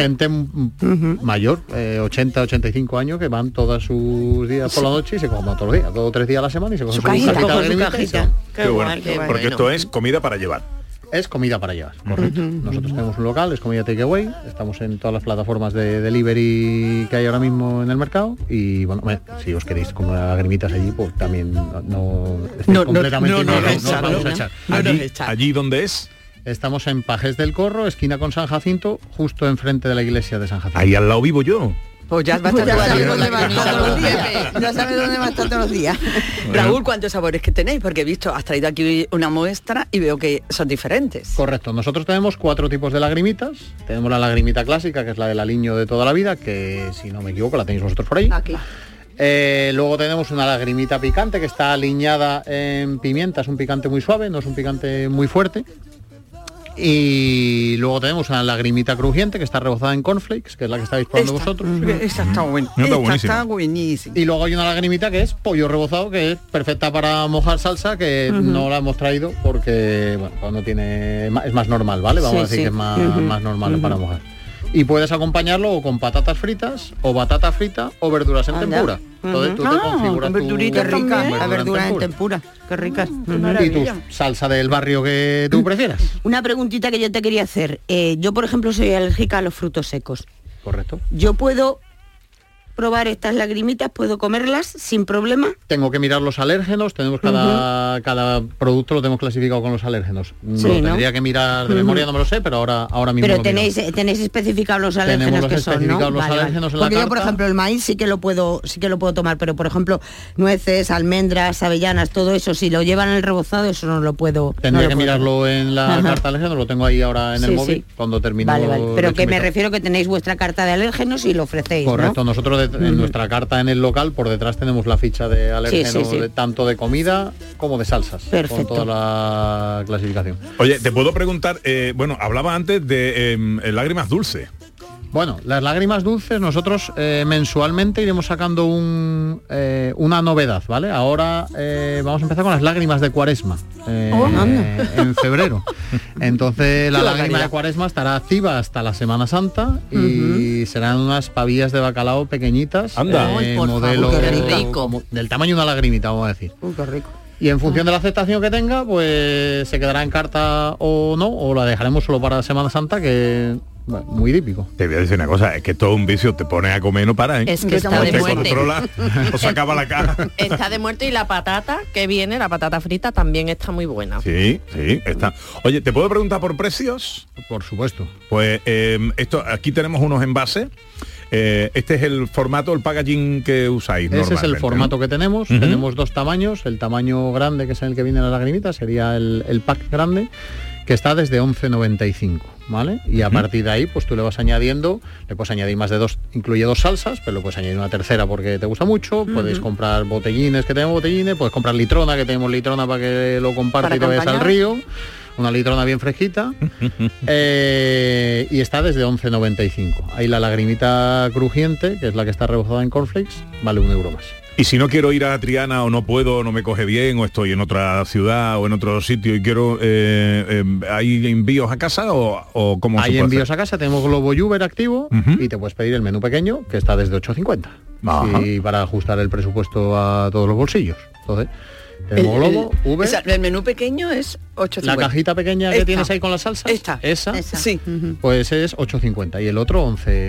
Speaker 15: mayor, 80, 85 años, que van todos sus días por la noche y se comen todos los días, 2 o 3 días a la semana y se comen
Speaker 7: Su cajita,
Speaker 15: de
Speaker 13: Cojo su
Speaker 15: lagrimita y se
Speaker 13: cajita.
Speaker 15: van.
Speaker 3: Qué bueno.
Speaker 13: guay, qué guay.
Speaker 3: Porque esto es comida para llevar.
Speaker 15: Es comida para llevar, correcto. Nosotros tenemos un local, es comida takeaway, estamos en todas las plataformas de delivery que hay ahora mismo en el mercado y bueno, si os queréis comer lagrimitas allí, pues también estáis completamente
Speaker 7: no,
Speaker 15: invitados,
Speaker 7: no,
Speaker 15: os vamos
Speaker 7: no,
Speaker 15: a echar.
Speaker 3: ¿Allí dónde es?
Speaker 15: Estamos en Pajés del Corro, esquina con San Jacinto, justo enfrente de la iglesia de San Jacinto.
Speaker 3: Ahí al lado vivo yo.
Speaker 7: Pues ya va a
Speaker 13: Pues
Speaker 7: estar
Speaker 13: ya
Speaker 7: tú
Speaker 13: sabes
Speaker 7: ahí.
Speaker 13: dónde va a estar todos los días. Ya sabes dónde va a estar todos los días.
Speaker 7: Raúl, ¿cuántos sabores que tenéis? Porque he visto, has traído aquí una muestra y veo que son diferentes.
Speaker 15: Correcto, nosotros tenemos 4 tipos de lagrimitas. Tenemos la lagrimita clásica, que es la del aliño de toda la vida, que si no me equivoco la tenéis vosotros por ahí.
Speaker 7: Aquí.
Speaker 15: Luego tenemos una lagrimita picante que está aliñada en pimienta, es un picante muy suave, no es un picante muy fuerte. Y luego tenemos una lagrimita crujiente que está rebozada en cornflakes, que es la que estáis probando vosotros.
Speaker 7: Esta está buena.
Speaker 3: No, está
Speaker 7: Esta
Speaker 3: buenísima.
Speaker 7: está buenísima.
Speaker 15: Y luego hay una lagrimita que es pollo rebozado, que es perfecta para mojar salsa, que no la hemos traído porque bueno, cuando tiene es más normal, ¿vale? Vamos
Speaker 7: Sí,
Speaker 15: a decir
Speaker 7: sí.
Speaker 15: que es más normal para mojar. Y puedes acompañarlo o con patatas fritas, o batata frita, o verduras en tempura. Entonces tú te configuras
Speaker 13: con verduritas
Speaker 15: tu
Speaker 13: también,
Speaker 15: verdura
Speaker 13: la verdura en tempura. Qué ricas.
Speaker 15: Y tu salsa del barrio que tú prefieras.
Speaker 16: Una preguntita que yo te quería hacer. Yo, por ejemplo, soy alérgica a los frutos secos.
Speaker 15: Correcto.
Speaker 16: ¿Yo puedo probar estas lagrimitas? ¿Puedo comerlas sin problema?
Speaker 15: Tengo que mirar los alérgenos, tenemos cada producto lo tenemos clasificado con los alérgenos. Tendría que mirar de memoria, no me lo sé, pero ahora mismo
Speaker 16: pero tenéis especificados los alérgenos que son, ¿no?
Speaker 15: Los alérgenos en la
Speaker 13: Porque
Speaker 15: carta.
Speaker 13: yo, por ejemplo, el maíz sí que lo puedo tomar, pero por ejemplo, nueces, almendras, avellanas, todo eso, si lo llevan en el rebozado, eso no lo puedo.
Speaker 15: Tendría que mirarlo en la carta de alérgenos, lo tengo ahí ahora en el móvil, cuando termino.
Speaker 16: Vale. Pero que me refiero que tenéis vuestra carta de alérgenos y lo ofrecéis,
Speaker 15: correcto,
Speaker 16: ¿no?
Speaker 15: nosotros en nuestra carta en el local, por detrás tenemos la ficha de alérgenos, tanto de comida como de salsas.
Speaker 16: Perfecto.
Speaker 15: Con toda la clasificación.
Speaker 3: Oye, te puedo preguntar, hablaba antes de lágrimas dulces.
Speaker 15: Bueno, las lágrimas dulces nosotros mensualmente iremos sacando una novedad, ¿vale? Ahora vamos a empezar con las lágrimas de Cuaresma en febrero. Entonces la lágrima de Cuaresma estará activa hasta la Semana Santa y serán unas pavillas de bacalao pequeñitas, modelo del tamaño de una lagrimita, vamos a decir.
Speaker 13: Qué rico.
Speaker 15: Y en función de la aceptación que tenga, pues se quedará en carta o no, o la dejaremos solo para Semana Santa, que bueno, muy típico.
Speaker 3: Te voy a decir una cosa, es que todo un vicio, te pones a comer, no para, ¿eh?
Speaker 6: Es que está de muerte.
Speaker 3: O se acaba la caja.
Speaker 6: Está de muerte y la patata que viene, la patata frita, también está muy buena.
Speaker 3: Sí, está. Oye, ¿te puedo preguntar por precios?
Speaker 15: Por supuesto.
Speaker 3: Pues aquí tenemos unos envases. Este es el formato, el packaging que usáis.
Speaker 15: Ese es el formato que tenemos. Tenemos dos tamaños. El tamaño grande, que es en el que viene la lagrimita, sería el pack grande, que está desde 11,95, ¿vale? Y a partir de ahí, pues tú le vas añadiendo, le puedes añadir más de dos, incluye dos salsas, pero le puedes añadir una tercera porque te gusta mucho. Podéis comprar botellines, que tenemos botellines, puedes comprar litrona, que tenemos litrona para que lo compartas y te vayas al río. Una litrona bien fresquita. Y está desde 11,95. Ahí la lagrimita crujiente, que es la que está rebozada en cornflakes, vale €1 más.
Speaker 3: Y si no quiero ir a Triana, o no puedo, no me coge bien, o estoy en otra ciudad o en otro sitio y quiero, ¿hay envíos a casa o cómo se puede
Speaker 15: Hay envíos
Speaker 3: hacer?
Speaker 15: a casa, tenemos Globo Uber activo y te puedes pedir el menú pequeño, que está desde 8,50. Y para ajustar el presupuesto a todos los bolsillos. Entonces, tenemos Globo, Uber.
Speaker 7: El menú pequeño es 8,50.
Speaker 15: La cajita pequeña que tienes ahí con las salsas, esa.
Speaker 7: Sí.
Speaker 15: Pues es 8,50 y el otro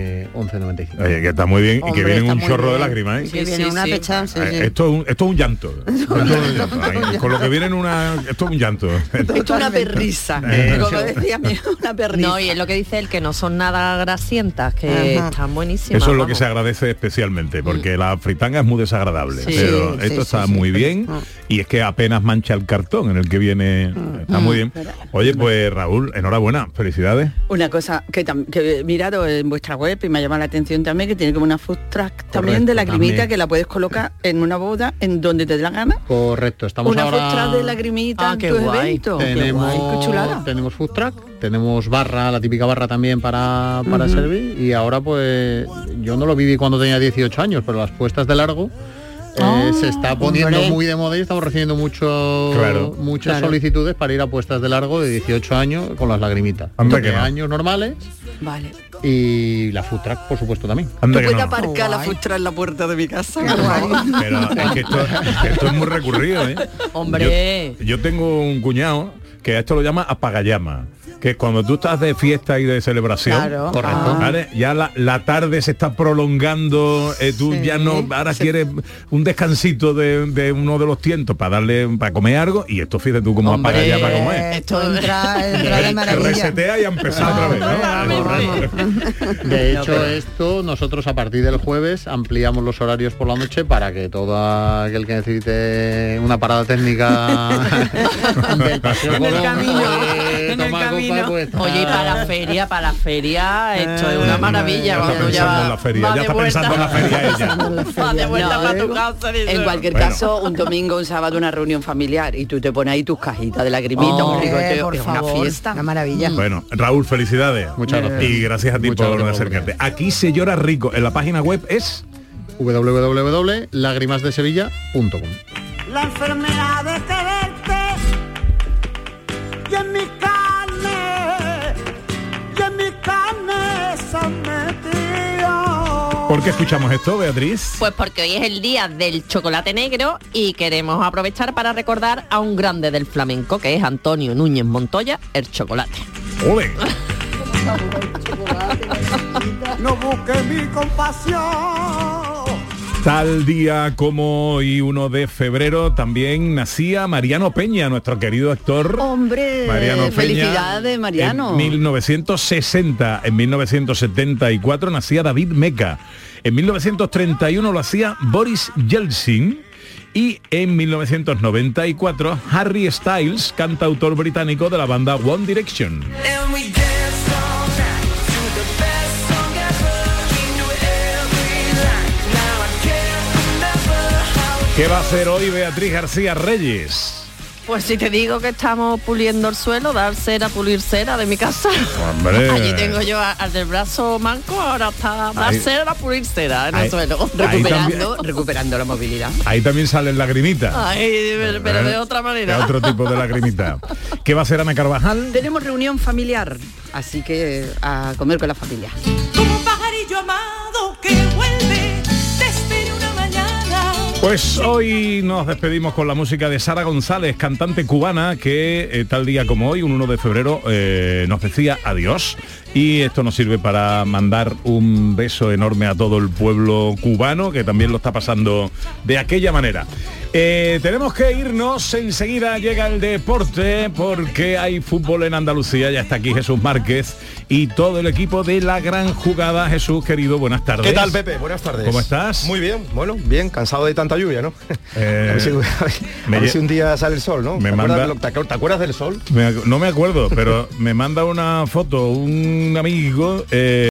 Speaker 15: 11,95.
Speaker 3: Oye, que está muy bien.
Speaker 13: Hombre,
Speaker 3: y que viene
Speaker 13: está
Speaker 3: un
Speaker 13: muy
Speaker 3: chorro
Speaker 13: bien.
Speaker 3: de lágrimas, ¿eh?
Speaker 13: Sí, viene una pechada,
Speaker 3: Esto es un llanto. Esto es un llanto. Ahí, con lo que viene esto es un llanto.
Speaker 7: Esto es una perrisa. Como decía mi una perrisa.
Speaker 6: No, y es lo que dice él, que no son nada grasientas, que están buenísimas.
Speaker 3: Eso es lo que
Speaker 6: vamos.
Speaker 3: se agradece especialmente, porque la fritanga es muy desagradable,
Speaker 6: Sí,
Speaker 3: pero
Speaker 6: sí,
Speaker 3: esto
Speaker 6: sí,
Speaker 3: está
Speaker 6: sí.
Speaker 3: muy bien y es que apenas mancha el cartón en el que viene. Está muy bien. Oye, pues Raúl, enhorabuena, felicidades.
Speaker 7: Una cosa que he mirado en vuestra web y me ha llamado la atención también, que tiene como una food truck también de lagrimita,
Speaker 15: también.
Speaker 7: que la puedes colocar en una boda, en donde te dé la gana.
Speaker 15: Correcto, estamos
Speaker 7: Una
Speaker 15: ahora...
Speaker 7: food truck de lagrimita en
Speaker 6: qué
Speaker 7: tu
Speaker 6: guay.
Speaker 7: evento. Qué guay, qué chulada.
Speaker 15: Tenemos food truck, tenemos barra, la típica barra también para servir, y ahora pues yo no lo viví cuando tenía 18 años, pero las puestas de largo se está poniendo
Speaker 13: hombre.
Speaker 15: muy de moda y estamos recibiendo muchas solicitudes para ir a puestas de largo de 18 años con las lagrimitas.
Speaker 3: Anda que
Speaker 15: de
Speaker 3: no.
Speaker 15: años normales.
Speaker 7: Vale.
Speaker 15: Y la food truck, por supuesto, también.
Speaker 3: Anda
Speaker 7: Tú
Speaker 3: que
Speaker 7: puedes
Speaker 3: no.
Speaker 7: aparcar la food truck en la puerta de mi casa.
Speaker 3: Pero es que esto es muy recurrido, ¿eh?
Speaker 6: Hombre.
Speaker 3: Yo tengo un cuñado que a esto lo llama apagallama, que es cuando tú estás de fiesta y de celebración,
Speaker 13: Claro.
Speaker 15: Correcto.
Speaker 3: ¿vale? Ya la tarde se está prolongando, tú ya no, ahora quieres un descansito de uno de los tientos para comer algo, y esto fíjate tú como apagallama como es.
Speaker 13: Esto entra de
Speaker 3: Te
Speaker 13: maravilla.
Speaker 3: resetea y a empezar otra vez, ¿no?
Speaker 15: De hecho, esto nosotros a partir del jueves ampliamos los horarios por la noche para que todo aquel que necesite una parada técnica del Paseo
Speaker 7: En el
Speaker 15: Colón,
Speaker 7: camino,
Speaker 15: de
Speaker 7: en el
Speaker 15: tomar
Speaker 7: camino.
Speaker 15: copa, pues,
Speaker 6: Oye, y para la feria, esto es una maravilla.
Speaker 3: Ya está
Speaker 6: Cuando
Speaker 3: pensando en la feria,
Speaker 6: va
Speaker 3: ya
Speaker 6: de
Speaker 3: está
Speaker 6: vuelta.
Speaker 3: pensando en la feria ella.
Speaker 6: Va de vuelta
Speaker 7: No,
Speaker 6: para tu casa. dice.
Speaker 7: En cualquier
Speaker 3: Bueno.
Speaker 7: caso, un domingo, un sábado, una reunión familiar y tú te pones ahí tus cajitas de lagrimita, un ricoteo,
Speaker 13: por
Speaker 7: es una
Speaker 13: favor,
Speaker 7: fiesta.
Speaker 13: una maravilla.
Speaker 3: Bueno, Raúl, felicidades.
Speaker 15: Muchas gracias.
Speaker 3: Y gracias a ti
Speaker 15: Muchas
Speaker 3: por
Speaker 15: gracias por
Speaker 3: acercarte. Aquí se llora rico. En la página web es
Speaker 15: www.lagrimasdesevilla.com.
Speaker 14: La enfermedad de quererte y en mi carne
Speaker 3: ¿Por qué escuchamos esto, Beatriz?
Speaker 6: Pues porque hoy es el día del chocolate negro y queremos aprovechar para recordar a un grande del flamenco, que es Antonio Núñez Montoya, el chocolate.
Speaker 3: ¡Ole!
Speaker 14: No busques mi compasión.
Speaker 3: Tal día como hoy, 1 de febrero, también nacía Mariano Peña, nuestro querido actor.
Speaker 7: Hombre,
Speaker 3: Mariano Peña,
Speaker 7: felicidades, Mariano.
Speaker 3: En 1960, en 1974 nacía David Meca. En 1931 lo hacía Boris Yeltsin. Y en 1994, Harry Styles, cantautor británico de la banda One Direction. ¿Qué va a hacer hoy Beatriz García Reyes?
Speaker 6: Pues si te digo que estamos puliendo el suelo, dar cera, pulir cera de mi casa.
Speaker 3: Hombre.
Speaker 6: Allí tengo yo al del brazo manco, ahora está dar cera, pulir cera en el suelo.
Speaker 7: Recuperando la movilidad.
Speaker 3: Ahí también salen lagrimitas.
Speaker 6: Ay, pero de otra manera.
Speaker 3: De otro tipo de lagrimita. ¿Qué va a hacer Ana Carvajal?
Speaker 7: Tenemos reunión familiar, así que a comer con la familia.
Speaker 12: Como un pajarillo amado que vuelve desde una mañana.
Speaker 3: Pues hoy nos despedimos con la música de Sara González, cantante cubana que tal día como hoy, un 1 de febrero, nos decía adiós. Y esto nos sirve para mandar un beso enorme a todo el pueblo cubano, que también lo está pasando de aquella manera. Tenemos que irnos, enseguida llega el deporte, porque hay fútbol en Andalucía. Ya está aquí Jesús Márquez y todo el equipo de La Gran Jugada. Jesús, querido, buenas tardes.
Speaker 17: ¿Qué tal, Pepe? Buenas tardes.
Speaker 3: ¿Cómo estás?
Speaker 17: Muy bien, bueno, bien, cansado de tanta lluvia, ¿no? A ver si un día sale el sol, ¿no? ¿Te acuerdas del sol?
Speaker 3: No me acuerdo, pero me manda una foto un amigo